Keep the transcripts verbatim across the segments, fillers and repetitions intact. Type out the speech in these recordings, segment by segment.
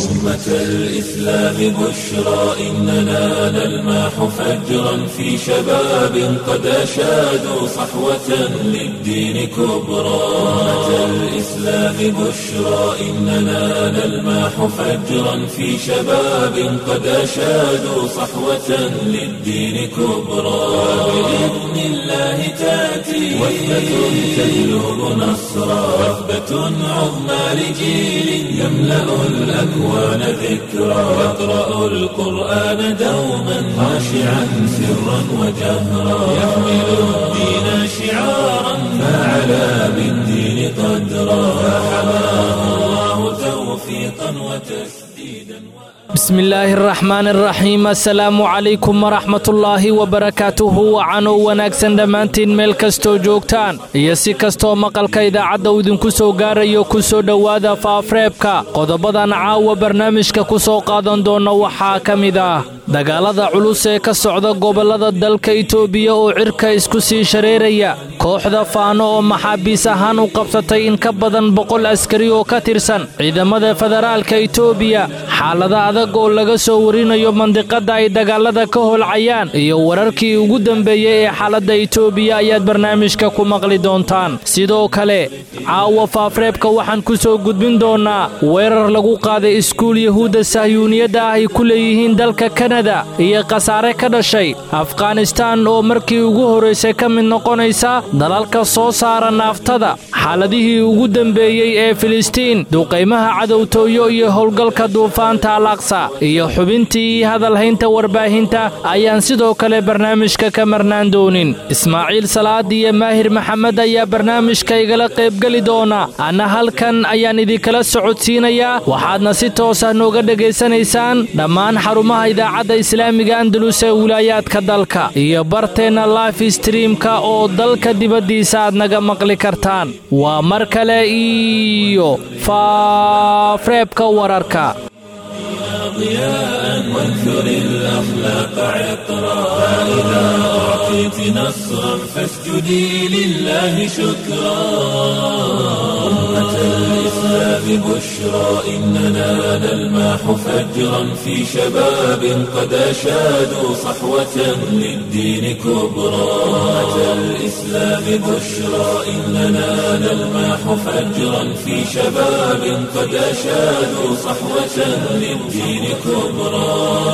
أمة الإسلام بشرى إننا نلمح فجرا في شباب قد أشادوا صحوة للدين كبرى أمة الإسلام بشرى إننا نلمح فجرا في شباب قد أشادوا صحوة للدين كبرى بإذن الله تأتي وثبة تجلب نصرا وثبة عظمى لجيل يملأ الأكوان ذكرا يقرأ القرآن دوما خاشعا سرا وجهرا يحمل الدين شعارا فعلى بالدين قدرا فحماه الله توفيقا وتسديدا بسم الله الرحمن الرحيم السلام عليكم ورحمة الله وبركاته وعنو wanaagsan dhammaantiin meel kastoo joogtaan iyo si kastoo maqalka idaacadda uu idinku soo gaarayo ku soo dhowaada faafreebka qodobadan caawa barnaamijka ku soo qaadan doona waxaa ka mid ah dagaalada culus ee ka socda gobollada dalka Itoobiya oo cirka isku sii shareeraya kooxda faano oo maxaabiis ahaan u qabsatay in ka badan boqol askari oo ka tirsan ciidamada federaalka Itoobiya xaalada adag oo laga soo warinayo mandiqada ay dagaalada ka holcayaan iyo wararkii ugu dambeeyay ee xaaladda Itoobiya ayaad barnaamijka ku maqli doontaan sidoo kale caawa faafreebka waxaan ku soo gudbin doonaa weerar lagu qaaday iskuul yahuuda sahyuuniyada ah ay ku leeyihiin dalka Kanada iyo qasaare ka dhashay Afghanistan oo markii ugu horeysay ka mid noqonaysa dalalka soo saara naaftada xaaladihii ugu dambeeyay ee Filistiin duqeymaha cadowtooyo iyo howlgalka duufaanta al-Aqsa iyo xubintii hadalhaynta warbaahinta ayaan sidoo kale barnaamijka ka marnaan doonin Ismaaciil Salaad iyo Maahir Maxamed ayaa barnaamijka igala qayb gali doona ana halkan ayaan idinkala socodsiinayaa waxaadna si toos ah nooga dhageysanaysaan dhammaan xarumaha idaacadda islaamiga Andalus ee wilaayadka dalka iyo barteena live streamka oo dalka dibadiisa aad naga maqli kartaan waa mar kale iyo faafreebka wararka ضياء وانثر الأخلاق عطرا فإذا أعطيت نصرا فاسجدي لله شكرا أمة الإسلام بشرى إننا نلمح فجرا في شباب قد أشادوا صحوة للدين كبرى أمة الإسلام بشرى إننا نلمح فجرا في شباب قد أشادوا صحوة للدين كبرى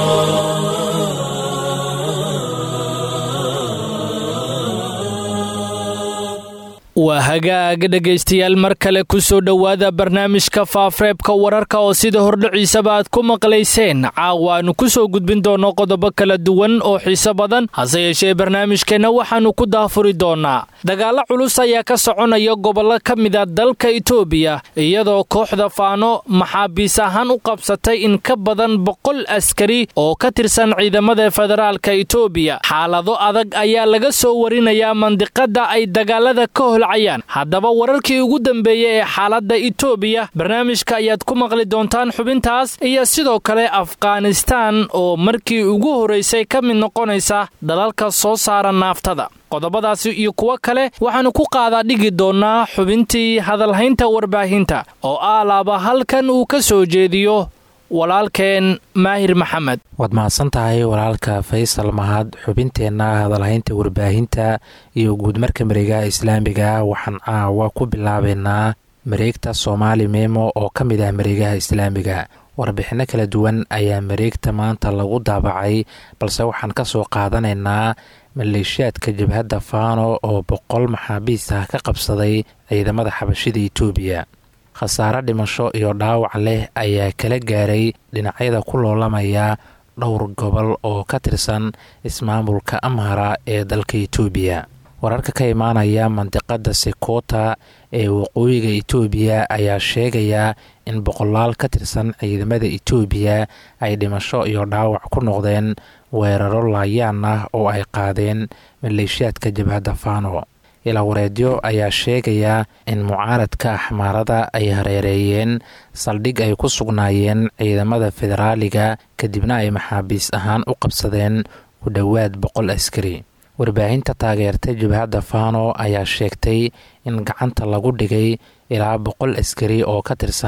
waa hagaag dhegaystayaal mar kale ku soo dhowaada barnaamijka faafreebka wararka oo sida hordhiciisaba aad ku maqlayseen caawa aanu ku soo gudbin doono qodobo kala duwan oo xiiso badan hase yeeshee barnaamijkeenna waxaannu ku daafuri doonaa dagaalo culus ayaa ka soconaya gobollo ka mida dalka Itoobiya iyadoo kooxda faano maxaabiis ahaan u qabsatay in ka badan boqol askari oo ka tirsan ciidamada federaalka Itoobiya xaalado adag ayaa laga soo warinayaa mandiqada ay dagaalada ka haddaba wararkii ugu dambeeyay ee xaaladda Itoobiya barnaamijka ayaad ku maqli doontaan xubintaas iyo sidoo kale Afghanistan oo markii ugu horeysay ka mid noqonaysa dalalka soo saara naaftada qodobadaasi iyo kuwa kale waxaanu ku qaadaa dhigi doonaa xubintii hadalhaynta warbaahinta oo aalaaba halkan uu ka soo jeediyo walaalkeen Maahir Maxamed waad mahadsantahay walaalka Faysal Mahad xubinteenna hadalhaynta warbaahinta iyo guud marka mareegaha islaamiga waxaan caawa ku bilaabeynaa mareegta Somali Memo oo ka mid ah mareegaha islaamiga warbixino kala duwan ayaa mareegta maanta lagu daabacay balse waxaan ka soo qaadanaynaa maleeshiyaadka jabhadda Faano oo boqol maxaabiis ah ka qabsaday ciidamada xabashida Itoobiya khasaare dhimasho iyo dhaawac leh ayaa kala gaaray dhinacyada ku loolamaya dhowr gobol oo ka tirsan ismaamulka Amhara ee dalka Itoobiya wararka ka imaanaya mantiqada Sekota ee waqooyiga Itoobiya ayaa sheegaya in boqolaal ka tirsan ciidamada Itoobiya ay dhimasho iyo dhaawac ku noqdeen weeraro laayaan ah oo ay qaadeen maleeshiyaadka jabhadda Faano ilaa wareedyo ayaa sheegaya in mucaaradka axmaarada ay hareereeyeen saldhig ay ku sugnaayeen ciidamada federaaliga kadibna ay maxaabiis ahaan u qabsadeen ku dhowaad boqol askari warbaahinta taageerta jabhadda Faano ayaa sheegtay in gacanta lagu dhigay ilaa boqol askari oo ka tirsan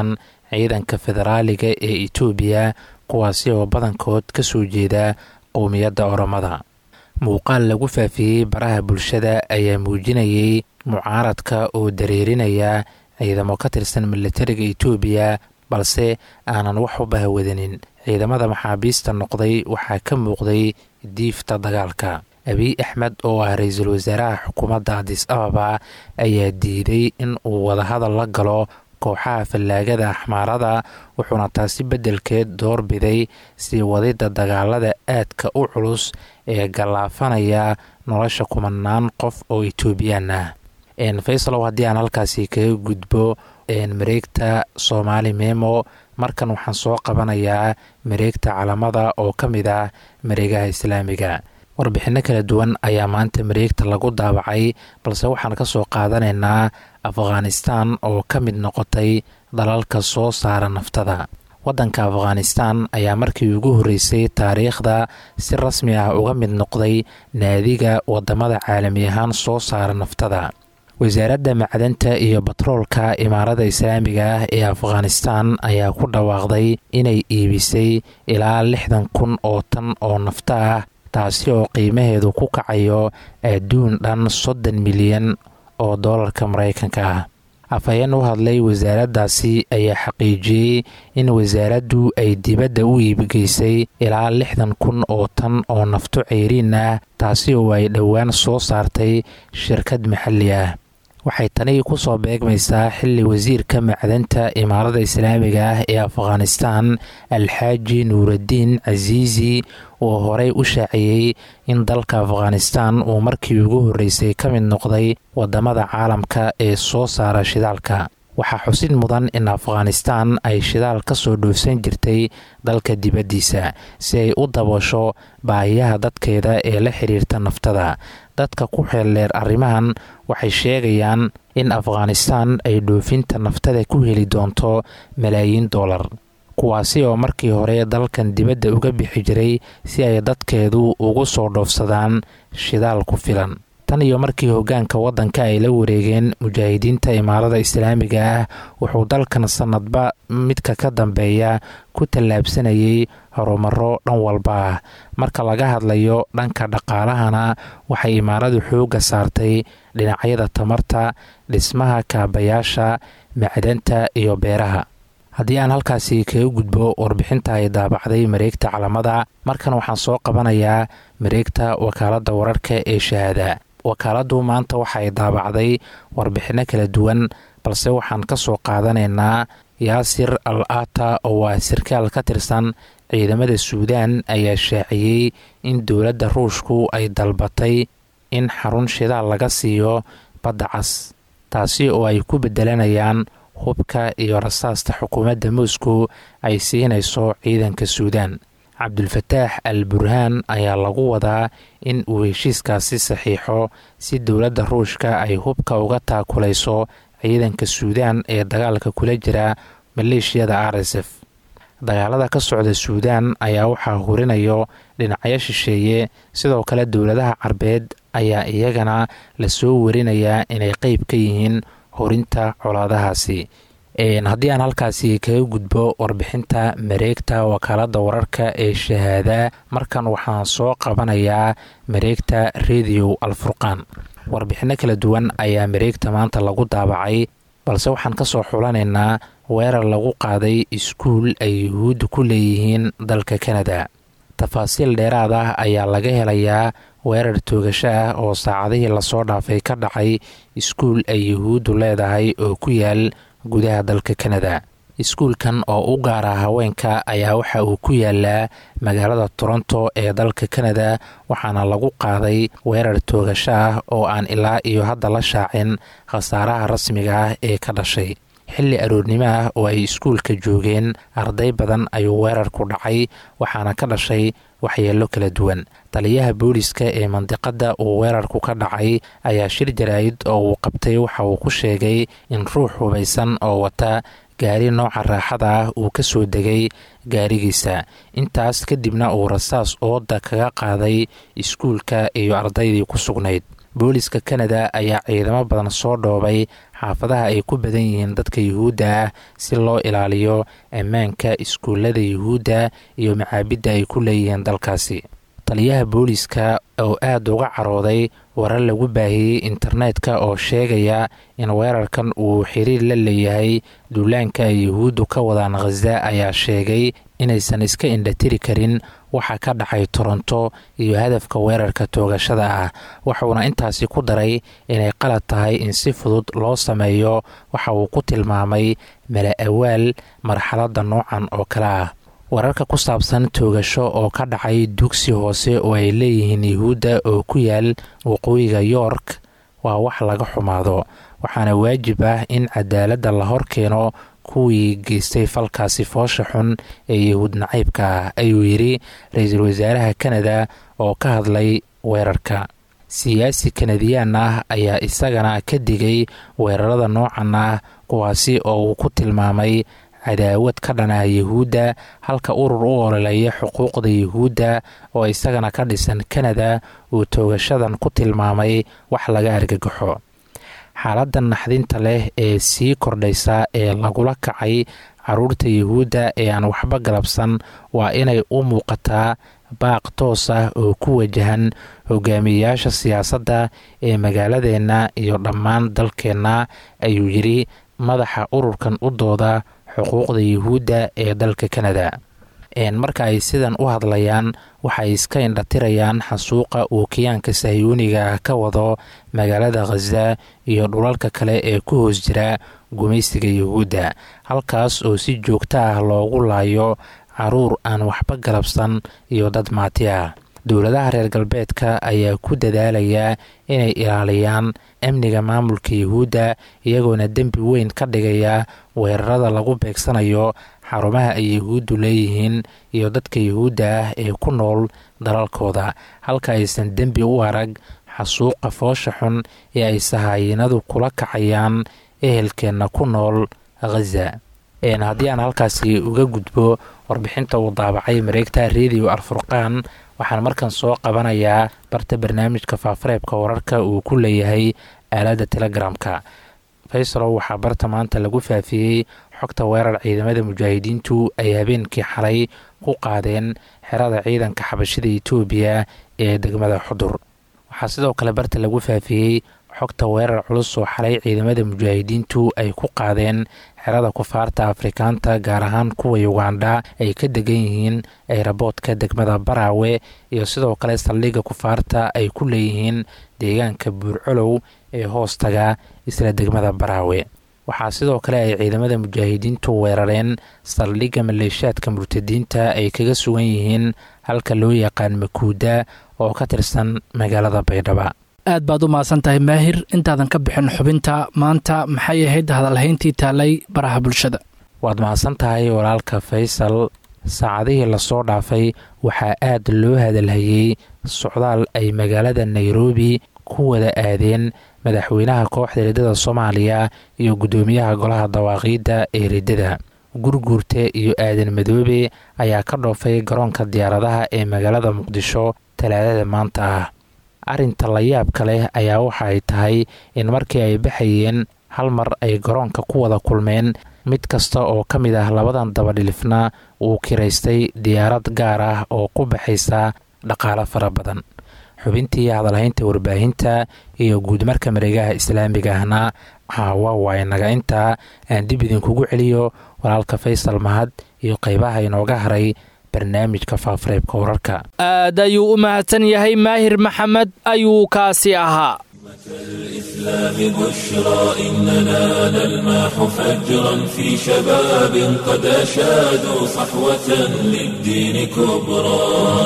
ciidanka federaaliga ee itoobiya kuwaasi oo badankood ka soo jeeda qowmiyadda oromada. muuqaal lagu faafiyey baraha bulshada ayaa muujinayay mucaaradka oo dareerinaya ciidamo ka tirsan milatariga itoobiya balse aanan wax u bahwadanin. ciidamada maxaabiista noqday waxaa ka muuqday diifta dagaalka. abiy axmed oo ah ra-iisul wasaaraha xukuumadda adis ababa ayaa diiday in uu wadahadal la galo kooxaha fallaagada axmaarada, wuxuuna taasi beddelkeed doorbiday sii wadidda dagaalada aadka u culus ee gallaafanaya nolosha kumanaan qof oo itoobiyaan ah. faysalow haddii aan halkaasi kaga gudbo mareegta soomaali memo, markan waxaan soo qabanayaa mareegta calamada oo ka mid ah mareegaha islaamiga. warbixinno kala duwan ayaa maanta mareegta lagu daabacay, balse waxaan ka soo qaadanaynaa afghanistan oo ka mid noqotay dalalka soo saara naftada. waddanka afghanistan ayaa markii ugu horreysay taariikhda si rasmi ah uga mid noqday naadiga waddamada caalami ahaan soo saara naftada. wasaaradda macdanta iyo batroolka imaarada islaamiga ah ee afghanistan ayaa ku dhawaaqday inay iibisay ilaa lixdan kun oo tan oo nafta ah, taasi oo qiimaheedu ku kacayo adduun dhan soddon milyan oo doolarka maraykanka ah. afhayeen u hadlay wasaaraddaasi ayaa xaqiijiyey in wasaaraddu ay dibadda u iibgeysay ilaa lixdan kun oo tan oo nafto ceyriin ah, taasi oo ay dhowaan soo saartay shirkad maxalli ah. waxay tani ku soo beegmaysaa xilli wasiirka macdanta imaarada islaamiga ah ee afghanistan alxaaji nuuraddiin casiisi oo horey u shaaciyey in dalka afghanistan uu markii ugu horreysay ka mid noqday waddamada caalamka ee soo saara shidaalka. waxaa xusid mudan in afghanistan ay shidaal ka soo dhoofsan jirtay dalka dibaddiisa si ay u daboosho baahiyaha dadkeeda ee la xiriirta naftada. dadka ku xeeldheer arrimahan waxay sheegayaan in afghanistan ay dhoofinta naftada ku heli doonto malaayiin doolar, kuwaasi oo markii hore dalkan dibadda uga bixi jiray si ay dadkeedu ugu soo dhoofsadaan shidaal ku filan. tan iyo markii hoggaanka waddanka ay la wareegeen mujaahidiinta imaarada islaamiga ah, wuxuu dalkan sannadba midka ka dambeeya ku tallaabsanayay horumaro dhan walba ah. marka laga hadlayo dhanka dhaqaalahana, waxay imaaradu xoogga saartay dhinacyada tamarta, dhismaha kaabayaasha, macdanta iyo beeraha. haddii aan halkaasi kaga gudbo warbixinta ay daabacday mareegta calamada, markan waxaan soo qabanayaa mareegta wakaaladda wararka ee shahaada. wakaaladdu maanta waxay daabacday warbixinno kala duwan, balse waxaan ka soo qaadanaynaa yaasir al ata oo waa sarkaal ka tirsan ciidamada suudaan ayaa shaaciyey in dowladda ruushku ay dalbatay in xarun shidaal laga siiyo badda cas, taasi oo ay ku beddelanayaan hubka iyo rasaasta xukuumadda moscow ay siinayso ciidanka suudaan. cabdulfataax al burhaan ayaa lagu wadaa in uu heshiiskaasi saxiixo si dowladda ruushka ay hubka uga taakulayso ciidanka suudaan ee dagaalka kula jira maleeshiyada r s f. dagaalada ka socda suudaan ayaa waxaa hurinayo dhinacyo shisheeye, sidoo kale dowladaha carbeed ayaa iyagana lasoo warinayaa inay qeyb ka yihiin horinta colaadahaasi. haddii aan halkaasi kaga gudbo warbixinta mareegta wakaaladda wararka ee shahaada, markan waxaan soo qabanayaa mareegta radio alfurqaan. warbixinno kala duwan ayaa mareegta maanta lagu daabacay, balse waxaan ka soo xulanaynaa weerar lagu qaaday iskuul ay yuhuudda ku leeyihiin dalka kanada. tafaasiil dheeraad ah ayaa laga helayaa weerar toogasho ah oo saacadihii lasoo dhaafay ka dhacay iskuul ay yuhuuddu leedahay oo ku yaal gudaha dalka kanada. iskuulkan oo u gaara haweenka ayaa waxa uu ku yaalaa magaalada toronto ee dalka kanada, waxaana lagu qaaday weerar toogasho ah oo aan ilaa iyo hadda la shaacin khasaaraha rasmiga ah ee ka dhashay. xilli aroornimo ah oo ay iskuulka joogeen arday badan ayuu weerarku dhacay, waxaana ka dhashay waxyeello kala duwan. taliyaha booliska ee mandiqadda uu weerarku ka dhacay ayaa shir jaraa'id oo uu qabtay waxa uu ku sheegay in ruux hubaysan oo wata gaari nooca raaxada ah uu ka soo degay gaarigiisa, intaas kadibna uu rasaas ooda kaga qaaday iskuulka iyo ardaydii ku sugnayd. booliska kanada ayaa ciidamo badan soo dhoobay xaafadaha ay ku badan yihiin dadka yuhuudda ah si loo ilaaliyo ammaanka iskuullada yuhuudda iyo macaabidda ay ku leeyihiin dalkaasi. taliyaha booliska oo aad uga carooday warar lagu baahiyey internetka oo sheegaya in weerarkan uu xiriir la leeyahay duulaanka ay yuhuuddu ka wadaan khaza ayaa sheegay inaysan iska indhatiri karin waxa ka dhacay toronto iyo hadafka weerarka toogashada ah. waxuuna intaasi ku daray inay qalad tahay in si fudud loo sameeyo waxa uu ku tilmaamay mala awaal marxaladda noocan oo kale ah. wararka ku saabsan toogasho oo ka dhacay dugsi hoose oo ay leeyihiin yuhuudda oo ku yaal waqooyiga york waa wax laga xumaado, waxaana waajib ah in cadaaladda la hor keeno kuwii geystay falkaasi foosha xun ee yuhuud nacaybka ah, ayuu yidhi ra-iisul wasaaraha kanada oo ka hadlay weerarka. siyaasi kanadiyaan ah ayaa isagana ka digay weerarada noocan ah kuwaasi oo uu ku tilmaamay cadaawad ka dhana yuhuudda, halka urur u ololeeya xuquuqda yuhuudda oo isagana ka dhisan kanada uu toogashadan ku tilmaamay wax laga argagaxo. xaaladda naxdinta leh ee sii kordhaysa ee lagula kacay caruurta yuhuudda ee aan waxba galabsan waa inay u muuqataa baaq toos ah oo ku wajahan hogaamiyeyaasha siyaasadda ee magaaladeenna iyo dhammaan dalkeenna, ayuu yidhi madaxa ururkan u dooda xuquuqda yuhuudda ee dalka kanada. marka ay sidan u hadlayaan waxay iska indhatirayaan xasuuqa uu kiyaanka sahyuuniga ka wado magaalada khaza iyo dhulalka kale ee ku hoos jira gumaysiga yuhuudda, halkaas oo si joogto ah loogu laayo caruur aan waxba galabsan iyo dad maati ah. dowladaha reer galbeedka ayaa ku dadaalaya inay ilaaliyaan amniga maamulka yuhuudda, iyagoona dembi weyn ka dhigaya weerarada lagu beegsanayo xarumaha ay yuhuuddu leeyihiin iyo dadka yuhuudda ah ee ku nool dalalkooda, halka aysan dembi u arag xasuuqa foosha xun ee ay sahaayinadu kula kacayaan ehelkeenna ku nool khaza. haddii aan halkaasi uga gudbo warbixinta uu daabacay mareegta radio alfurqaan, waxaan markan soo qabanayaa barta barnaamijka faafareebka wararka uu ku leeyahay aaladda telegramka. faysalow waxaa barta maanta lagu faafiyey xogta weerar ciidamada mujaahidiintu ay habeenkii xalay ku qaadeen xerada ciidanka xabashida etoobiya ee degmada xudur. waxaa sidoo kale barta lagu faafiyey xogta weerar culus oo xalay ciidamada mujaahidiintu ay ku qaadeen xerada kufaarta afrikaanta, gaar ahaan kuwa yugandha ay ka degan yihiin ayraboodka degmada baraawe iyo sidoo kale saldhigga kufaarta ay ku leeyihiin deegaanka buurcolow ee hoostaga isla degmada baraawe. waxaa sidoo kale ay ciidamada mujaahidiintu weerareen saldhigga maleeshiyaadka murtadiinta ay kaga sugan yihiin halka loo yaqaan makuuda oo ka tirsan magaalada baydhaba. aad baad u mahadsan tahay maahir. intaadan ka bixin xubinta maanta maxay ahayd hadalhayntii taalay baraha bulshada? waad mahadsan tahay walaalka faysal. saacadihii lasoo dhaafay waxaa aad loo hadalhayey socdaal ay magaalada nairobi ku wada aadeen madaxweynaha kooxda riddada soomaaliya iyo guddoomiyaha golaha dawaaqiidda ee riddada. gurguurte iyo aadan madoobe ayaa ka dhoofay garoonka diyaaradaha ee magaalada muqdisho talaadada maanta ah. arrinta la yaabka leh ayaa waxa ay tahay in markii ay baxayeen hal mar ay garoonka ku wada kulmeen, mid kasta oo ka mid ah labadan dabadhilifna uu kiraystay diyaarad gaar ah oo ku baxaysa dhaqaalo fara badan. xubintii hadalhaynta warbaahinta iyo guudmarka mareegaha islaamiga ahna caawa waa inaga intaa. aan dib idinkugu celiyo walaalka faysal mahad iyo qaybaha inooga haray barnaamijka faafareebka wararka. aad ayuu u mahadsan yahay maahir maxamed ayuu kaasi ahaa. الإسلام بشرى إننا نلمح فجرا في شباب قد أشادوا صحوة للدين كبرى.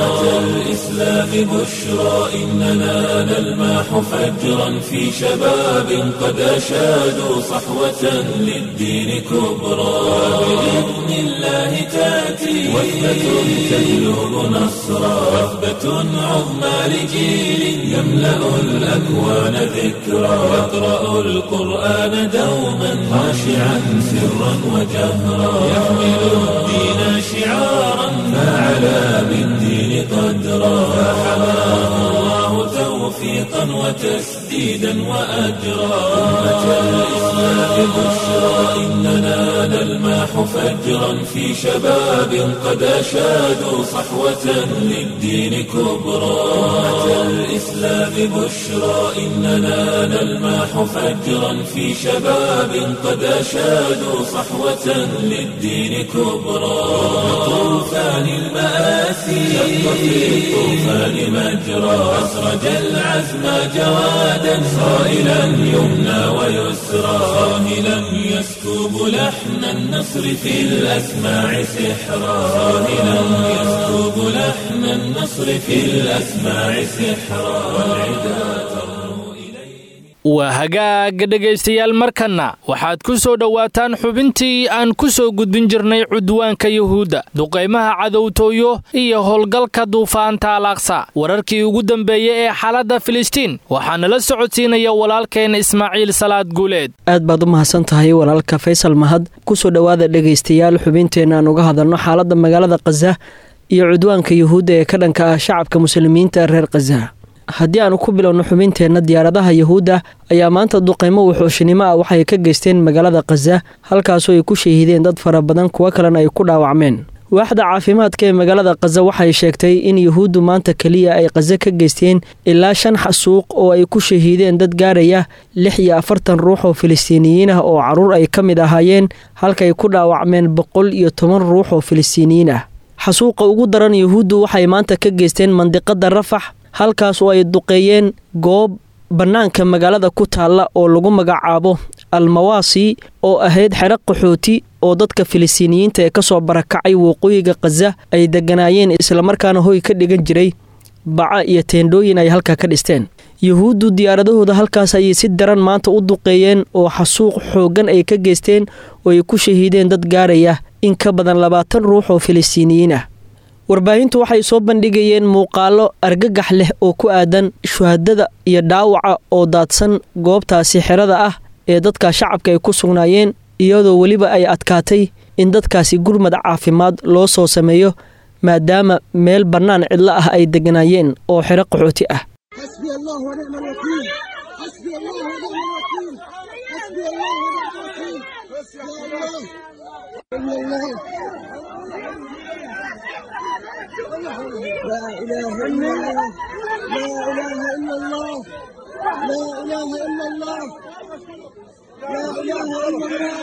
الإسلام بشرى إننا نلمح فجرا في شباب قد أشادوا صحوة للدين كبرى. بإذن الله تأتي وثبة تجلب نصرا، وثبة عظمى لجيل يملأ الأكوان ذكرى. يقرأ القرآن دوما خاشعا سرا وجهرا، يحمل الدين شعارا فعلى بالدين قدرا. فحماه الله توفيقا توفيقا وتسديدا وأجرا أمة الإسلام بشرى إننا نلمح فجرا في شباب قد أشادوا صحوة للدين كبرى أمة الإسلام بشرى إننا نلمح فجرا في شباب قد أشادوا صحوة للدين كبرى طوفان المآسي شق في الطوفان مجرى أسرج العزم جوادا صائلا يمنى ويسرى صاهلا يسكب لحن النصر في الأسماع سحرا صاهلا يسكب لحن النصر في الأسماع سحرا والعدا waa hagaag dhegaystayaal markanna waxaad ku soo dhowaataan xubintii aan ku soo gudbin jirnay cudwaanka yuhuudda duqaymaha cadowtooyo iyo howlgalka duufaanta al-aqsa wararkii ugu dambeeyey ee xaaladda filistiin waxaana la socodsiinaya walaalkeen ismaaciil salaad guuleed aad baad u mahadsan tahay walaalka faysal mahad ku soo dhowaada dhegaystayaal xubinteenna aan uga hadalno xaaladda magaalada khaza iyo cudwaanka yuhuudda ee ka dhanka ah shacabka muslimiinta reer khaza haddii aanu ku bilowno xubinteenna diyaaradaha yuhuudda ayaa maanta duqaymo wuxuushinimo ah waxay ka geysteen magaalada khaza halkaasoo ay ku shahiideen dad fara badan kuwo kalena ay ku dhaawacmeen waaxda caafimaadka ee magaalada khaza waxay sheegtay in yuhuuddu maanta keliya ay khaza ka geysteen ilaa shan xasuuq oo ay ku shahiideen dad gaaraya lix iyo afartan ruux oo filistiiniyiin ah oo carruur ay ka mid ahaayeen halkaay ku dhaawacmeen boqol iyo toban ruux oo filistiiniyiin ah xasuuqa ugu daran yuhuuddu waxay maanta ka geysteen mandiqada rafax halkaas oo ay duqeeyeen goob bannaanka magaalada ku taalla oo lagu magacaabo almawaasi oo ahayd xero qaxooti oo dadka filistiiniyiinta ee ka soo barakacay waqooyiga khaza ay degganaayeen islamarkaana hoy ka dhigan jiray baca iyo teendhooyin ay halkaa ka dhisteen yuhuuddu diyaaradahooda halkaas ayay si daran maanta u duqeeyeen oo xasuuq xooggan ay ka geysteen oo ay ku shahiideen dad gaaraya in ka badan labaatan ruux oo filistiiniyiin ah warbaahintu waxay soo bandhigayeen muuqaallo argagax leh oo ku aadan shuhadada iyo dhaawaca oo daadsan goobtaasi xerada ah ee dadka shacabka ay ku sugnaayeen iyadoo weliba ay adkaatay in dadkaasi gurmad caafimaad loo soo sameeyo maadaama meel bannaan cidlo ah ay degganaayeen oo xero qaxooti ah لا إله إلا الله لا إله إلا الله لا إله إلا الله لا إله إلا الله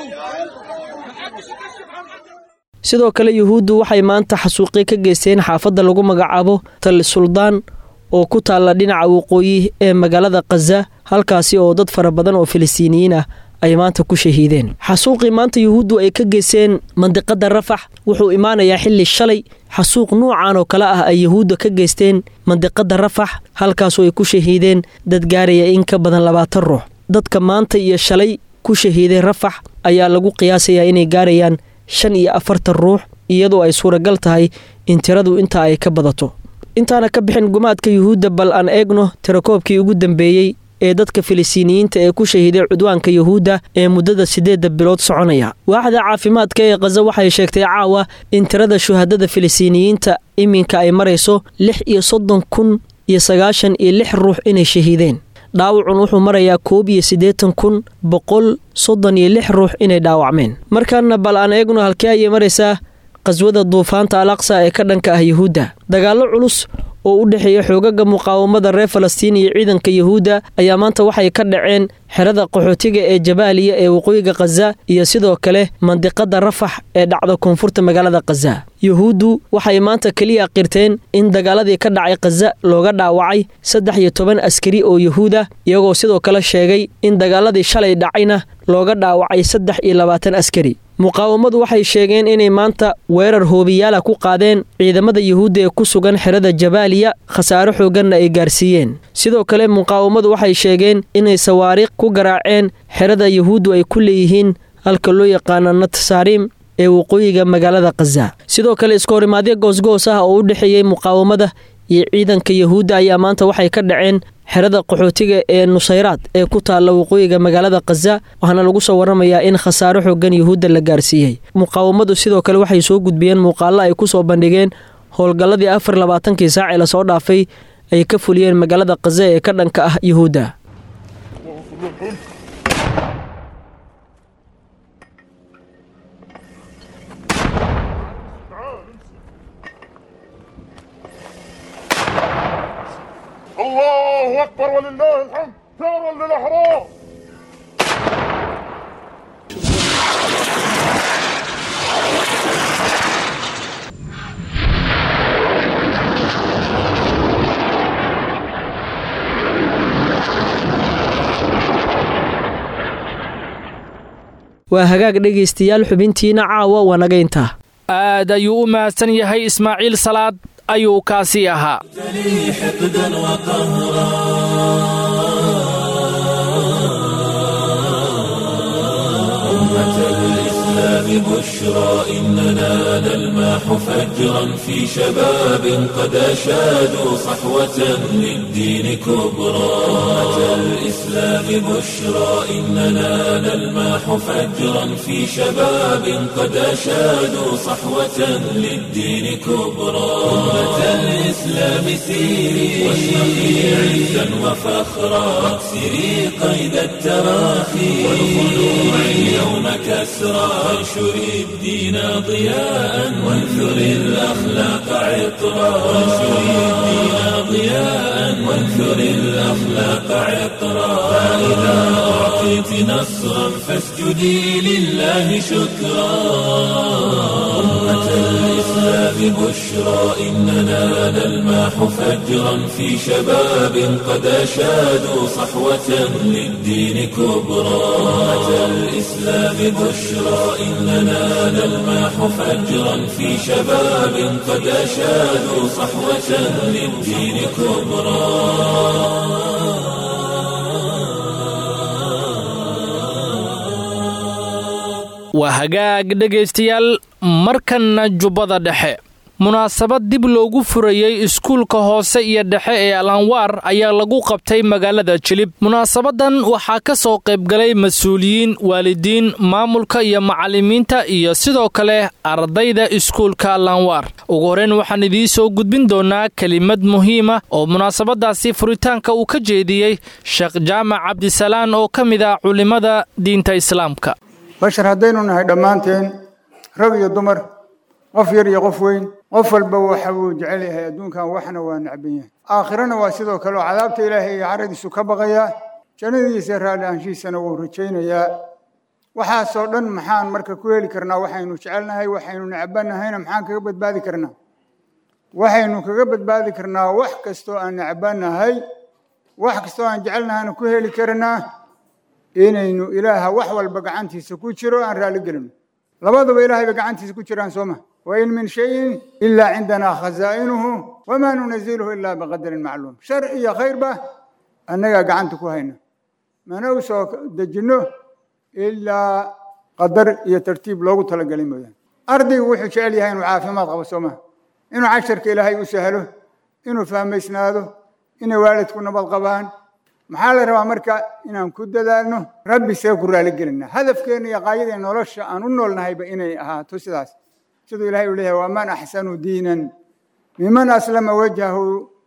sidoo kale yuhuuddu waxay maanta xasuuqi ka geysteen xaafadda lagu magacaabo Tal Suldaan oo ku taalla dhinaca waqooyi ee magaalada Khaza halkaasi oo dad fara badan oo Filistiiniyiin ah ay maanta ku shahiideen xasuuqi maanta yuhuuddu ay ka geysteen mandiqada rafax wuxuu imaanayaa xilli shalay xasuuq nuucan oo kala ah ay yuhuudda ka geysteen mandiqada rafax halkaas oo ay ku shahiideen dad gaaraya in ka badan labaatan ruux dadka maanta iyo shalay ku shahiiday rafax ayaa lagu qiyaasayaa inay gaarayaan shan iyo afartan ruux iyadoo ay suuragal tahay in tiradu inta ay ka badato intaana ka bixin gumaadka yuhuudda bal aan eegno tirakoobkii ugu dambeeyey ee dadka Filistiiniyiinta ee ku shahiiday cudwaanka yuhuudda ee muddada sideed bilood soconaya waaxda caafimaadka ee Khaza waxay sheegtay caawa in tirada shuhadada Filistiiniyiinta iminka ay marayso lix iyo soddon kun iyo sagaashan iyo lix ruux inay shahiideen dhaawacun wuxuu marayaa koob iyo siddeetan kun boqol soddon iyo lix ruux inay dhaawacmeen markaana bal aan eegno halkee ay maraysaa qaswada duufaanta al-aqsa ee ka dhanka ah yuhuudda dagaallo culus oo u dhaxeeya xoogaga muqaawamada reer Falastiin iyo ciidanka yuhuudda ayaa maanta waxay ka dhaceen xerada qaxootiga ee Jabaaliya ee waqooyiga Khaza iyo sidoo kale mandiqada Rafax ee dhacda koonfurta magaalada Khaza yuhuuddu waxay maanta kaliya qirteen in dagaaladii ka dhacay Khaza looga dhaawacay saddex iyo toban askari oo yuhuuda iyagoo sidoo kale sheegay in dagaaladii shalay dhacayna looga dhaawacay saddex iyo labaatan askari muqaawamadu waxay sheegeen inay maanta weerar hoobiyaala ku qaadeen ciidamada yuhuudda ee ku sugan xerada Jabaaliya khasaaro xooganna ay gaarsiiyeen sidoo kale muqaawamadu waxay sheegeen inay sawaariikh ku garaaceen xerada yuhuuddu ay ku leeyihiin halka loo yaqaan Natsaarim ee waqooyiga magaalada Khaza sidoo kale iskoorimaadyo goosgoos ah oo u dhaxeeyay muqaawamada iyo ciidanka yuhuudda ayaa maanta waxay ka dhaceen xerada qaxootiga ee Nusayraad ee ku taalla waqooyiga magaalada Khaza waxaana lagu soo waramayaa in khasaaro xoogan yuhuudda la gaarsiiyay muqaawamadu sidoo kale waxay soo gudbiyeen muuqaallo ay ku soo bandhigeen howlgalladii afar iyo labaatan saac ee la soo dhaafay ay ka fuliyeen magaalada khaza ee ka dhanka ah yuhuudda. الله أكبر ولله الحمد ثارا للأحرار. waa hagaag dhegaystayaal xubintiina caawa wanaga intaa. aad ayuu u mahadsan yahay Ismaaciil Salaad ayuu kaasi ahaa. بشرى إننا نلمح فجرا في شباب قد أشادوا صحوة للدين كبرى. أمة الإسلام بشرى إننا نلمح فجرا في شباب قد أشادوا صحوة للدين كبرى. أمة الإسلام سيري واشرقي عزا وفخرا واكسري قيد التراخي والخلوع اليوم كسرى. وانشري الدين ضياء وانثر الأخلاق عطرا. وانشري الدين ضياء وانثر الأخلاق عطرا. فإذا أعطيت نصرا فاسجدي لله شكرا. أمة الإسلام بشرى إننا نلمح فجرا في شباب قد أشادوا صحوة للدين كبرى. أمة الإسلام بشرى إننا نلمح فجرا في شباب قد أشادوا صحوة للدين كبرى. waa hagaag dhegaystayaal markanna jubbada dhexe munaasabad dib loogu furayey iskuulka hoose iyo dhexe ee Al-Anwaar ayaa lagu qabtay magaalada Jilib. Munaasabadan waxaa ka soo qayb galay mas'uuliyiin, waalidiin, maamulka iyo macallimiinta iyo sidoo kale ardayda iskuulka Al-Anwaar. Ugu horreyn waxaan idin soo gudbin doonaa kelimad muhiim ah oo munaasabadaasi furitaanka uu ka jeediyey Sheekh Jaamac Cabdisalaan oo ka mid ah culimada diinta Islaamka. bashar haddaynu nahay dhammaanteen rag iyo dumar qof yar iyo qof weyn qof walba waxa uu jecel yahay adduunkan waxna waa nacban yahay aakhirana waa sidoo kale cadaabta ilaahay iyo caradiisu ka baqaya jannadiisa raali aanshiisana wuu rajaynayaa waxaasoo dhan maxaan marka ku heli karnaa waxaynu jecelnahay waxaynu nacbannahayna maxaan kaga badbaadi karnaa waxaynu kaga badbaadi karnaa wax kastoo aan nacbannahay wax kastoo aan jecelnahayna ku heli karnaa inaynu ilaaha wax walba gacantiisa ku jiro aan raali gelino labadaba ilaahay ba gacantiisa ku jiraan sooma wa in min shay'in illa indana khazaa'inuhu wama nunziluhu illa biqadarin ma'lum shar iyo khayr ba annaga gacanta ku hayna mana u soo dejino illa qadar iyo tartiib loogu talagalay mooyaan ardaygu wuxuu jecel yahay inuu caafimaad qabo sooma inuu casharka ilaahay u sahlo inuu fahmaysnaado inay waalidku nabad qabaan maxaa la rabaa marka inaan ku dadaalno rabbi see ku raali gelina hadafkeena iyo qaayada nolosha aan u noolnahayba inay ahaato sidaas sidoo ilaahay uu leeyahay waa man ahsanu diinan mimman aslama wajhahu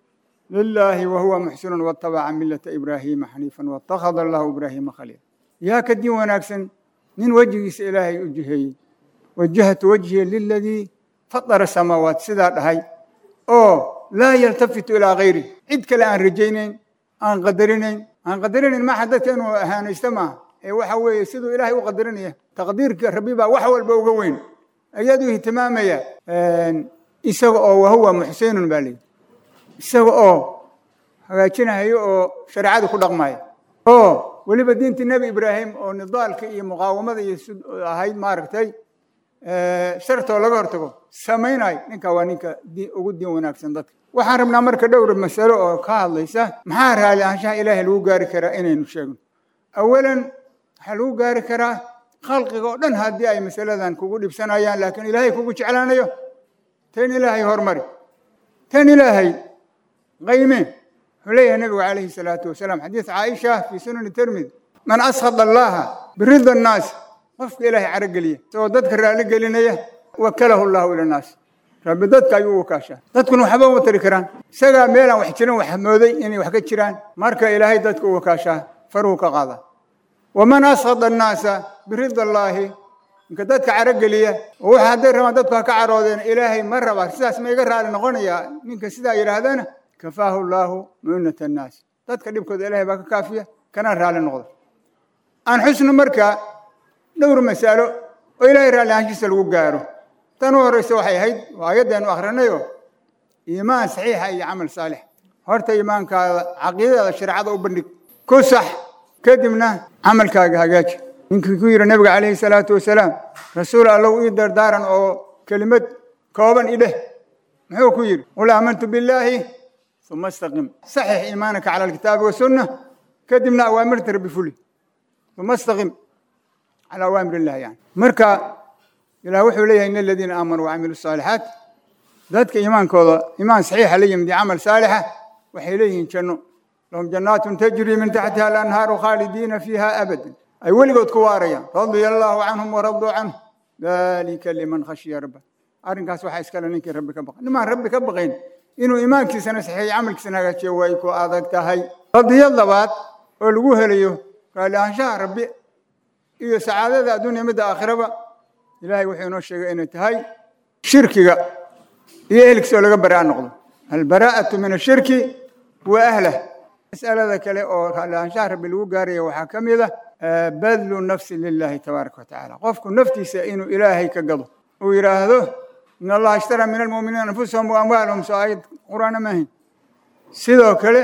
lillahi wa huwa muhsinun wattaba'a millata ibrahima hanifan wattakhadha allahu ibrahima khalila yaa ka diin wanaagsan nin wajigiisa ilaahay u jiheeyey wajhatu wajhiya lilladii fatara samaawaat sidaa dhahay oo laa yaltafitu ilaa ghayri cid kale aan rajaynayn aan qadarinayn aan qadarinayn ma xadadka inuu ahaanaysta maaha ee waxa weeye siduu ilaahay u qadarinaya taqdiirka rabbi baa wax walba uga weyn ayadu ihtimaamaya isaga oo wahuwa muxsinun baa leeyahay isaga oo hagaajinayo oo shariicada ku dhaqmaya oo waliba diinta nabi ibraahim oo nidaalka iyo muqaawamada iyo ahayd maaragtay shartoo laga hortago samaynay ninka waa ninka ugu diin wanaagsan dadka waxaan rabnaa marka dhowr mas'alo oo ka hadlaysa maxaa raali ahaanshaha ilaahay lagu gaari karaa inaynu sheegno awalan waxa lagu gaari karaa khalqiga oo dhan haddii ay masaladan kugu dhibsanayaan laakiin ilaahay kugu jeclaanayo tan ilaahay hormari tan ilaahay qayme wuxuu leeyahay nabigu calayhi salaatu wasalaam xadiis caaisha fi sunan tirmidhi man askhada allaha birida annaas qofka ilaahay carageliya isagoo dadka raali gelinaya wakalahu allahu ila annaas rabbi dadka ayuu u kaashaa dadkuna waxba uma tari karaan isagaa meelaan wax jirin wax mooday inay wax ka jiraan marka ilaahay dadka uu kaashaa faruu ka qaada waman asqada annaasa birida allaahi inka dadka carageliya oo waxa hadday rabaan dadku ha ka caroodeen ilaahay ma rabaa sidaas ma iga raali noqonayaa ninka sidaa yidhaahdana kafaahu allaahu mu'inata annaas dadka dhibkooda ilaahay baa ka kaafiya kana raali noqda aan xusno marka dhowr masalo oo ilaahay raali ahaanshiisa lagu gaaro tan u horeysa waxay ahayd waa ayaddeenu akhrinayo iimaan saxiixa iyo camal saalix horta iimaankaada caqiidadaada shareecada u bandhig ku sax kadibna camalkaaga hagaaji ninkii ku yidhi nabiga calayhi salaatu wasalaam rasuul allow ii dardaaran oo kelimad kooban idheh muxuu ku yidhi qul aamantu billaahi uma istaqim saxix iimaanaka cala alkitaabi wasunna kadibna awaamirta rabbi fuli uma istaqim cala awaamir illahi yani marka ilaah wuxuu leeyahay ina aladiina aamanuu wacamilu saalixaat dadka iimaankooda iimaan saxiixa la yimid camal saalixa waxay leeyihiin janno lahum jannaatun tajrii min taxtiha alanhaaru khaalidiina fiiha abadan ay weligood ku waarayaan radia allaahu canhum waraduu canhu dalika liman khashiya rabba arrinkaas waxaa iskale ninkii rabbi ka baqay nimaan rabbi ka baqayn inuu iimaankiisana saxiiyo camalkiisana hagaajiyo way ku adag tahay qadiyad labaad oo lagu helayo raali ahaanshaha rabbi iyo sacaadada adduunya midda aakhiraba ilaahay wuxuu inoo sheegay inay tahay shirkiga iyo ehelkiisa oo laga baraa noqdo albaraa'atu min ashirki wa ahlah mas'alada kale oo raali ahaanshaha rabbi lagu gaaraya waxaa ka mid ah badlu nafsi lillahi tabaaraka wa tacaala qofku naftiisa inuu ilaahay ka gado uu yidhaahdo in allaha ishtara min almu'miniina anfusahum wa amwaalahum soo aayad qur'aana maahayn sidoo kale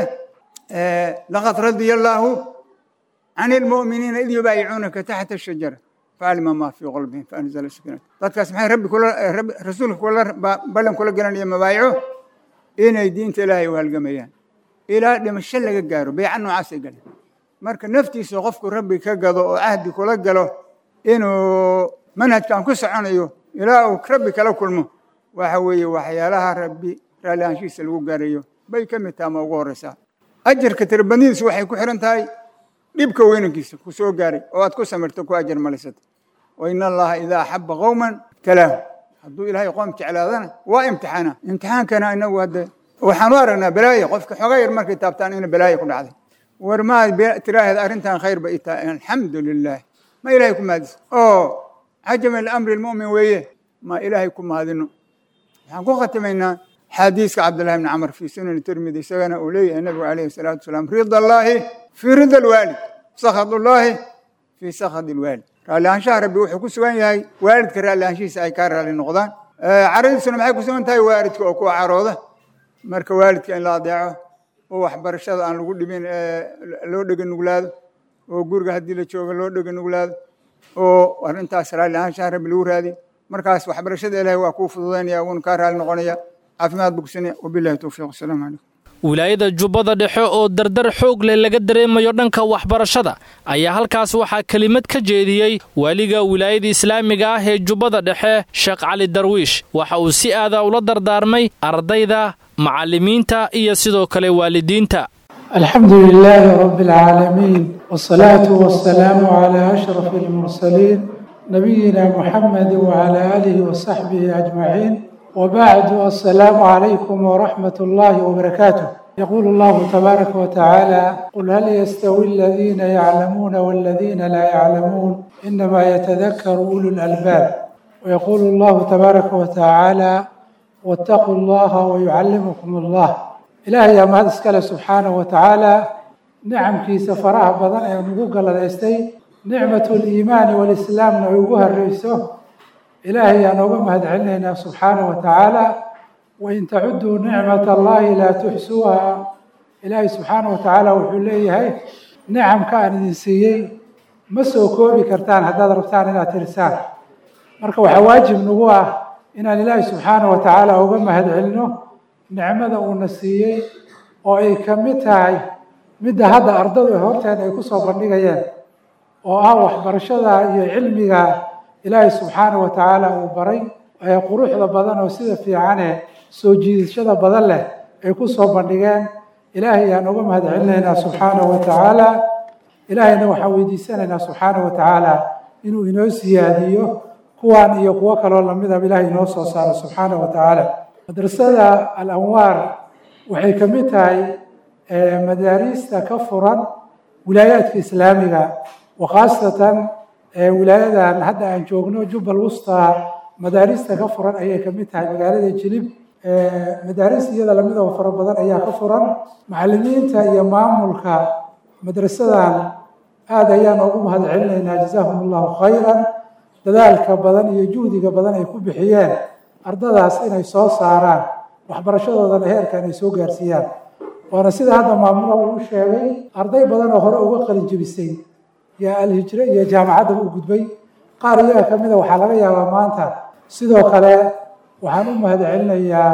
laqad radiya allaahu can ilmu'miniina id yubaayicuunaka taxta ashajara facalima maa fii qalbihim faanzala sakiinata dadkaas maxay rabbi kula rabbi rasuulka kula ballan kula galanaya mabaayico inay diinta ilaahay u halgamayaan ilaa dhimasho laga gaaro bayca noocaasay galeen marka naftiisa qofku rabbi ka gado oo cahdi kula galo inuu manhajkan ku soconayo ilaa uu rabbi kala kulmo waxa weeye waxyaalaha rabbi raali ahaanshiisa lagu gaarayo bay ka mid tahay ma ugu horeysaa ajarka tirabadiisu waxay ku xiran tahay dhibka weynankiisa ku soo gaaray oo aad ku samirto ku ajar malisata wa ina allaha idaa axaba qowman ibtalaahu hadduu ilaahay qoom jeclaadana waa imtixaana imtixaankana inagu hadda waxaan u aragnaa balaayo qofka xoga yar markay taabtaan ina balaayo ku dhacday war maa tiraahda arrintan khayr ba ita alxamdu lilah ma ilaahay ku mahadisa oo cajama liamri lmu'min weeye ma ilaahay ku mahadino waxaan ku khatimaynaa xadiiska cabdullahi bni camar fii sunan tirmidi isagana uu leeyahay nabigu calayhi salaatu wasalaam rida allaahi fii rida alwaalid sakhad ullaahi fii sakhad alwaalid raalli ahaanshaha rabbi wuxuu ku sugan yahay waalidka raalli ahaanshihiisa ay kaa raalli noqdaan caradiisuna maxay ku sugan tahay waalidka oo kuwa carooda marka waalidka in la adeeco oo waxbarashada aan lagu dhibin loo dhega nuglaado oo guriga haddii la joogo loo dhega nuglaado oo arrintaas raalli ahaanshaha rabbi lagu raadiyo markaas waxbarashada ilaahay waa kuu fududaynaya wuuna kaa raalli noqonaya caafimaad bogsanaya wabillahi towfiiq wasalaamu calaykum wilaayada jubbada dhexe oo dardar xoog leh laga dareemayo dhanka waxbarashada ayaa halkaas waxaa kelimad ka jeediyey waaliga wilaayada islaamiga ah ee jubbada dhexe sheekh cali darwiish waxa uu si aada ula dardaarmay ardayda macallimiinta iyo sidoo kale waalidiinta alxamdu lilaahi rabbi alcaalamiin wasalaatu wasalaamu calaa ashrafi almursaliin nabiyina muxamedi wacalaa aalihi wasaxbihi ajmaciin وبعد السلام عليكم ورحمة الله وبركاته يقول الله تبارك وتعالى قل هل يستوي الذين يعلمون والذين لا يعلمون إنما يتذكر أولو الألباب ويقول الله تبارك وتعالى واتقوا الله ويعلمكم الله إلهي يا مهد اسكال سبحانه وتعالى نعم كي سفرها بضان ينقوق الله يستي نعمة الإيمان والإسلام نعوقها الرئيسه إلهي أنا ومهد علينا سبحانه وتعالى وإن تعدوا نعمة الله لا تحسوها إلهي سبحانه وتعالى وحليه هاي نعم كان إنسيي مسو كوبي كرتان هذا ربطان إلى ترسان مركا وحواجب نقوة إن إلهي سبحانه وتعالى ومهد علينا نعمة ونسيي وإي كمتها مدى هذا أرضه هورتان يكسو بندقيا وأوح برشدها علمها ilaahay subxaana wa tacaala uu baray ee quruxda badan oo sida fiicane soo jiidashada badan leh ay ku soo bandhigeen ilaahay aan uga mahad celinaynaa subxaana wa tacaala ilaahayna waxaan weydiisanaynaa subxaana wa tacaala inuu inoo siyaadiyo kuwaan iyo kuwo kaloo lamida ilaahay inoo soo saaro subxaanahu wa tacaala. madrasada al-anwaar waxay ka mid tahay madaariista ka furan wilaayaadka islaamiga, wa khaasatan wilaayadan hadda aan joogno jubbal wusta madaarista ka furan ayay ka mid tahay magaalada jilib. madaaris iyada lamid oo fara badan ayaa ka furan. macallimiinta iyo maamulka madrasadan aad ayaan ugu mahadcelinaynaa, jazaahum allahu khayran. dadaalka badan iyo juhdiga badan ay ku bixiyeen ardadaas inay soo saaraan waxbarashadoodana heerkan ay soo gaarsiiyaan. waana sida hadda maamulaha uu sheegay, arday badan oo hore uga qalin jebisay yaa alhijre iyo jaamacaddaba u gudbay. qaar iyaga ka mida waxaa laga yaabaa maanta. sidoo kale waxaan u mahadcelinayaa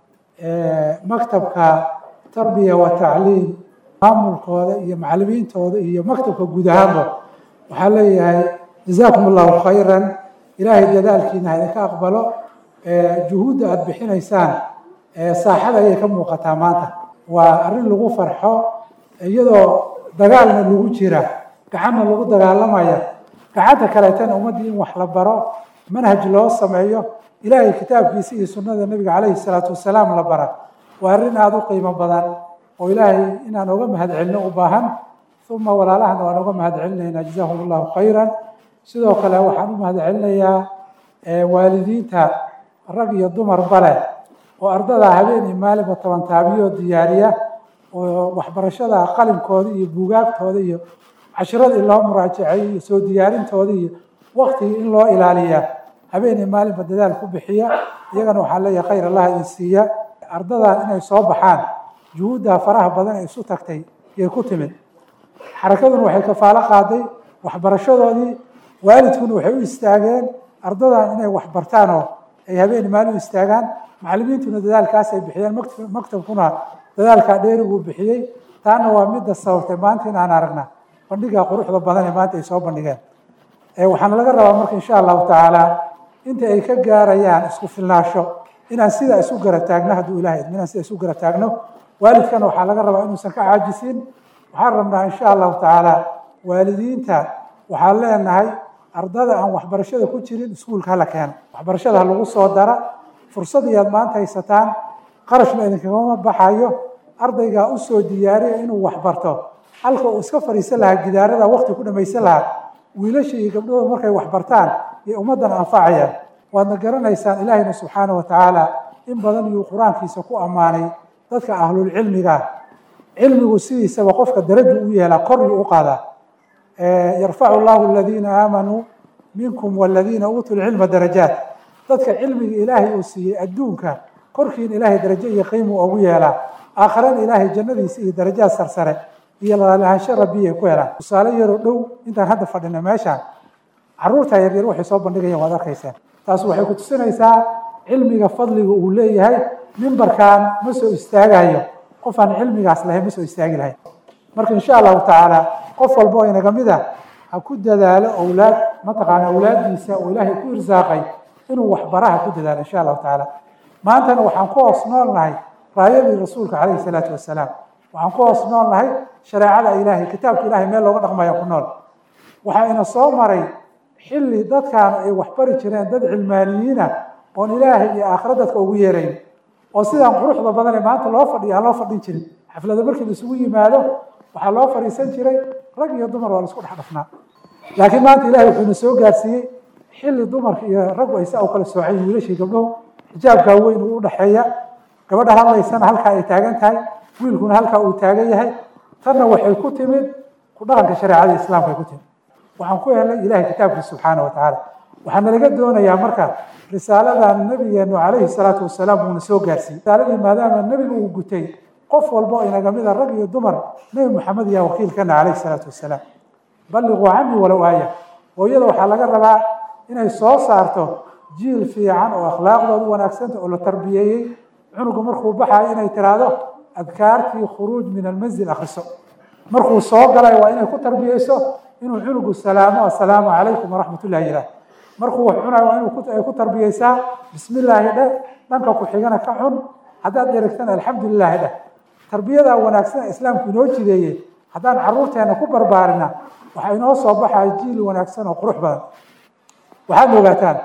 maktabka tarbiya wa tacliim, maamulkooda iyo macallimiintooda iyo maktabka guud ahaanba. waxaan leeyahay jazaakum allahu khayran, ilaahay dadaalkiina ha idinka aqbalo. juhuudda aada bixinaysaan saaxada ayay ka muuqataa maanta. waa arrin lagu farxo, iyadoo dagaalna lagu jira, gacanna lagu dagaalamaya, gacanta kaleetana ummaddii in wax la baro, manhaj loo sameeyo, ilaahay kitaabkiisa iyo sunnada nebiga calayhi salaatu wasalaam la bara. waa arrin aada u qiimo badan oo ilaahay inaan oga mahadcelino u baahan. uma walaalahana waan oga mahadcelinaynaa, jazaahum allahu khayran. sidoo kale waxaan u mahadcelinayaa waalidiinta rag iyo dumarba leh oo ardada habeen iyo maalinba toban taabiyo diyaariya, oo waxbarashada qalinkooda iyo buugaagtooda iyo cashiradii loo muraajaceeyo iyo soo diyaarintooda iyo waqtigii in loo ilaaliya habeen iyo maalinba dadaal ku bixiya. iyagana waxaan leeyahay khayr allah idin siiya. ardadan inay soo baxaan juhuudda faraha badan ee isu tagtay yay ku timid. xarakaduna waxay kafaalo qaaday waxbarashadoodii, waalidkuna waxay u istaageen ardadan inay wax bartaan oo ay habeen maalin u istaagaan. macallimiintuna dadaalkaas ay bixiyeen, maktabkuna dadaalkaa dheeriguu bixiyey. taana waa midda sababtay maanta inaan aragna bandhiga quruxda badan ee maanta ay soo bandhigeen. waxaana laga rabaa marka insha allahu tacaala inta ay ka gaarayaan isku filnaasho inaan sidaa isu garab taagno, hadduu ilahay inaan sidaa isu garab taagno. waalidkana waxaa laga rabaa inuusan ka caajisin. waxaan rabnaa insha allahu tacaala waalidiinta waxaan leenahay ardada aan waxbarashada ku jirin iskuulka hala keeno, waxbarashada ha lagu soo dara. fursad iyaad maanta haysataan, qarashna idinkagama baxayo. ardaygaa u soo diyaariya inuu waxbarto, halka uu iska fadhiisan lahaa gidaarada waqti ku dhamaysan lahaa. wiilasha iyo gabdhooda markay waxbartaan iyo ummaddan anfacayaan. waadna garanaysaan ilaahayna subxaana wa tacaala in badan iyuu qur-aankiisa ku ammaanay dadka ahlulcilmiga. cilmigu sidiisaba qofka darajo u yeelaa, kor yuu u qaadaa. yarfacu llahu aladiina aamanuu minkum waladiina uutuu lcilma darajaat. dadka cilmiga ilaahay uu siiyey adduunka korkiina ilaahay darajo iyo qiimu ugu yeelaa, aakharana ilaahay jannadiisa iyo darajaad sarsare iyo lalahaansho rabbi ay ku helaan. tusaale yaroo dhow intaan hadda fadhina meeshaan, caruurta yaryar waxay soo bandhigayaan waad arkaysaan. taas waxay ku tusinaysaa cilmiga fadliga uu leeyahay. mimbarkan ma soo istaagayo qof aan cilmigaas lahayn, ma soo istaagi lahayn. marka insha allahu tacaala qof walba oo inaga mid ah ha ku dadaalo awlaad mataqaana awlaadiisa oo ilaahay ku irsaaqay inuu waxbaraha ku dadaalo insha allahu tacaala. maantana waxaan ku hoos noolnahay raayadii rasuulka calayhi salaatu wasalaam. waxaan ku hoos noolnahay shareecada ilaahay, kitaabka ilaahay meel looga dhaqmaya ku nool. waxaa ina soo maray xilli dadkaan ay waxbari jireen dad cilmaaniyiina oon ilaahay iyo aakhira dadka ugu yeerayn, oo sidaan quruxda badan ee maanta loo fadhiya aan loo fadhin jirin. xaflada markii la isugu yimaado waxaa loo fadhiisan jiray rag iyo dumar waa la isku dhex dhafnaa. laakiin maanta ilahay wuxuuna soo gaarsiiyey xilli dumarka iyo raggu ay saa u kala sooceen, wiilashii gabdhahu xijaabkaa weyn uu udhaxeeya. gabadha hadlaysana halkaa ay taagan tahay, wiilkuna halkaa uu taagan yahay. tanna waxay ku timid ku dhaqanka shareecada islaamka ay ku timid. waxaan ku helnay ilahay kitaabkiisa subxaana wa tacaala. waxaana laga doonayaa marka risaaladan nabigeenu calayhi salaatu wasalaam uuna soo gaarsiiyey. risaaladii maadaama nebigu uu gutay, qof walba oo inaga mida rag iyo dumar nebi maxamed yaa wakiilkana calayhi salaatu wasalaam. balliquu canii walow aaya. hooyada waxaa laga rabaa inay soo saarto jiil fiican oo akhlaaqdooda wanaagsanta oo la tarbiyeeyey. cunugu markuu baxayo inay tiraahdo adkaartii khuruuj min almanzil akhriso. markuu soo galay waa inay ku tarbiyeyso inuu cunugu salaamo assalaamu calaykum waraxmat ullahi yidhaah. markuu wax cunayo waa inay ku tarbiyeysaa bismi illaahi dheh, dhanka ku xigana ka cun, haddaad dheregtana alxamdulilaahi dheh. tarbiyadaa wanaagsan islaamku inoo jideeyey haddaan caruurteena ku barbaarina waxaa inoo soo baxaya jiil wanaagsan oo qurux badan. waxaad ogaataan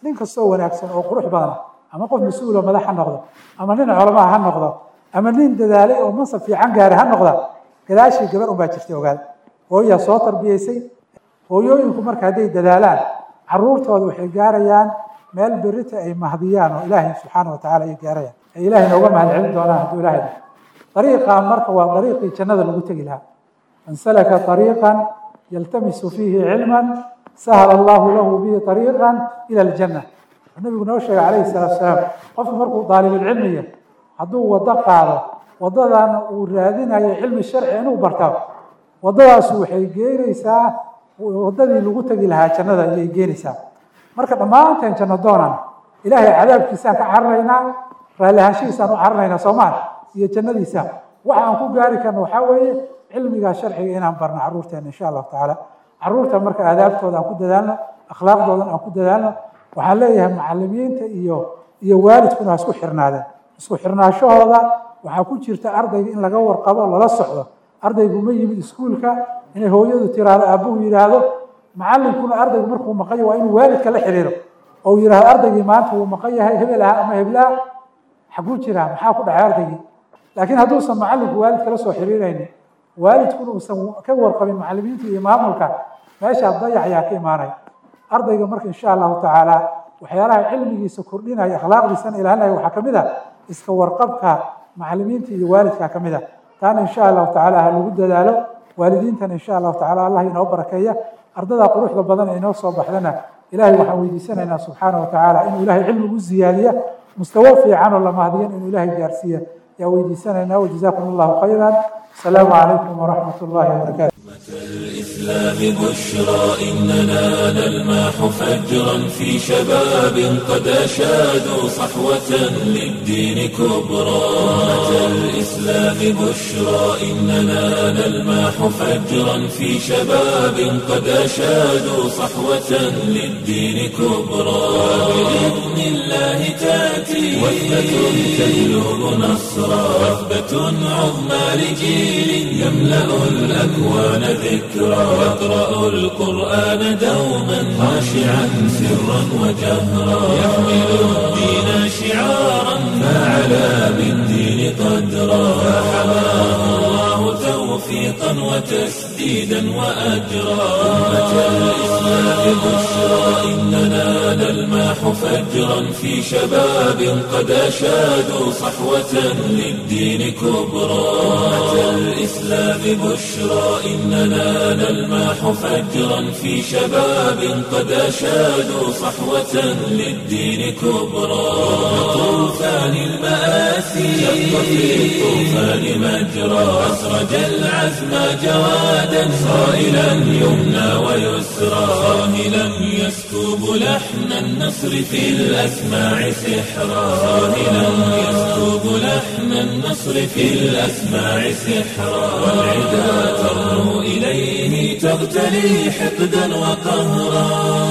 nin kastoo wanaagsan oo qurux badan ama qof mas-uul oo madax ha noqdo ama nin culamaa ha noqdo ama nin dadaalay oo mansab fiican gaaray ha noqda gadaashii gabar unbaa jirtay ogaada hooyaa soo tarbiyaysay hooyooyinku marka hadday dadaalaan caruurtooda waxay gaarayaan meel berita ay mahdiyaan oo ilaahay subxaana wa tacaala ay gaarayaan ay ilaahay nooga mahad celin doonaan hadduu ilaahay dariiqaa marka waa dariiqii jannada lagu tegi lahaa man salaka dariiqan yaltamisu fiihi cilman sahla allahu lahu bihi dariiqan ila aljanna nabigu noo sheegay calayhi salaatu wasalaam qofku markuu daalibulcilmiya hadduu waddo qaado waddadaana uu raadinayo cilmi sharci inuu barta waddadaasu waxay geenaysaa waddadii lagu tegi lahaa jannada ayay geenaysaa marka dhammaanteen janno doonaan ilaahay cadaabkiisaan ka cararaynaa raalli ahaanshihiisaan u cararaynaa soomaal iyo jannadiisa waxa aan ku gaari karno waxaa weeye cilmigaa sharciga inaan barno carruurteena insha allahu tacaala carruurta marka aadaabtooda aan ku dadaalno akhlaaqdoodan aan ku dadaalno waxaan leeyahay macalimiinta iyo iyo waalidkuna ha isku xirnaadeen isku xirnaashahooda waxaa ku jirta ardayga in laga warqabo lala socdo ardaygu ma yimid iskuulka inay hooyadu tiraahdo aabbuhu yidhaahdo macallinkuna ardaygu markuu maqan yahay waa inuu waalidka la xiriiro oo yidhaahdo ardaygii maanta wuu maqan yahay hebel aha ama heblaha xaguu jiraa maxaa ku dhacay ardaygii laakiin hadduusan macallinku waalidka la soo xiriiraynin waalidkuna uusan ka warqabin macallimiinta iyo maamulka meeshaa dayac ayaa ka imaanay ardayga marka insha allahu tacaala waxyaalaha cilmigiisa kordhinaya akhlaaqdiisana ilaalinaya waxaa kamid ah iska warqabka macallimiinta iyo waalidka kamid ah taana insha allahu tacaala ha lagu dadaalo waalidiintana insha allahu tacaala allah inoo barakeeya ardada quruxda badan ee inoo soo baxdana ilaahay waxaan weydiisanaynaa subxaana wa tacaala inuu ilaahay cilmigu ziyaadiya mustawo fiican oo la mahdiyan inuu ilaahay gaarsiiya yaa weydiisanaynaa wajazaakum allahu khayran asalaamu calaykum waraxmat ullahi wabarakaatu الإسلام بشرى إننا نلمح فجرا في شباب قد أشادوا صحوة للدين كبرى الإسلام بشرى إننا نلمح فجرا في شباب قد أشادوا صحوة للدين كبرى بإذن الله تأتي وثبة تبلغ نصرا وثبة عظمى لجيل يملأ الأكوان ذكرى يقرأ القرآن دوما خاشعا سرا وجهرا يحمل الدين شعارا فعلى بالدين قدرا فحماه الله توفيقا وتسديدا وأجرا أمة الإسلام بشرى إننا نلمح فجرا في شباب قد أشادوا صحوة للدين كبرى أمة الإسلام بشرى إننا نلمح فجرا في شباب قد أشادوا صحوة للدين كبرى طوفان المآسي شق في الطوفان مجرى أسرج العزم جوادا صائلا يمنى ويسرى صاهلا يسكب لحن النصر في الأسماع سحرا صاهلا يسكب لحن النصر في الأسماع سحرا والعدا ترنو إليه تغتلي حقدا وقهرا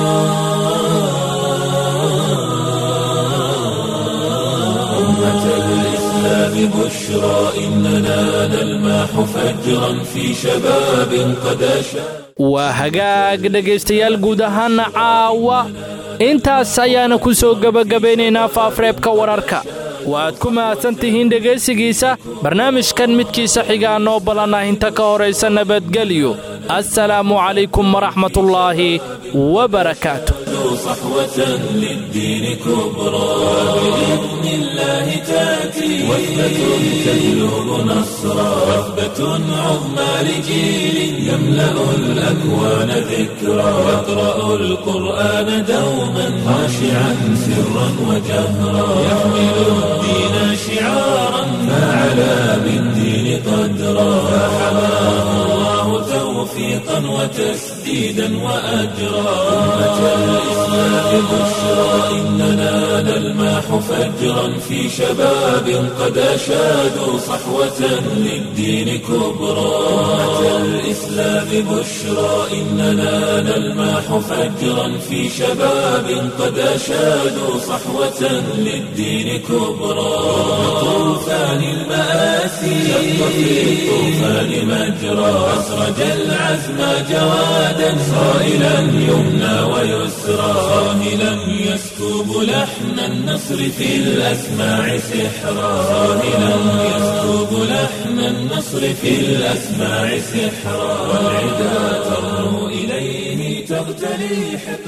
أمة الإسلام بشرى إننا نلمح فجرا في شباب قد أشاد waa hagaag dhegaystayaal guud ahaana caawa intaas ayaana ku soo gebagabaynaynaa faafreebka wararka waad ku mahadsan tihiin dhegaysigiisa barnaamijkan midkiisa xigaa noo ballanah inta ka horaysa nabadgelyo assalaamu calaykum waraxmatullaahi wabarakaatu صحوة للدين كبرى بإذن الله تأتي وثبة تبلغ نصرا وثبة عظمى لجيل يملأ الأكوان ذكرا يقرأ القرآن دوما خاشعا سرا وجهرا يحمل الدين شعارا فعلى بالدين قدرا فحماه الله توفيقا وتسديدا وأجرا أمة الإسلام بشرى إننا نلمح فجرا في شباب قد أشادوا صحوة للدين كبرى أمة الإسلام بشرى إننا نلمح فجرا في شباب قد أشادوا صحوة للدين كبرى طوفان عن المآسي شق في الطوفان مجرى أسرج العزم جوادا صائلا يمنى ويسرى صاهلا يسكب لحن النصر في الأسماع سحرا صاهلا يسكب لحن النصر في الأسماع سحرا والعدا ترنو إليه تغتلي حقدا